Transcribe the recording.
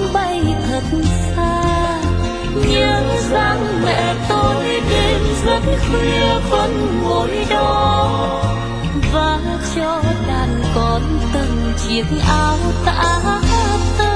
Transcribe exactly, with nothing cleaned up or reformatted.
bay thật xa. Nhớ rằng mẹ tôi đêm rất khuya vẫn ngồi đó vá cho đàn con từng chiếc áo tã tơi.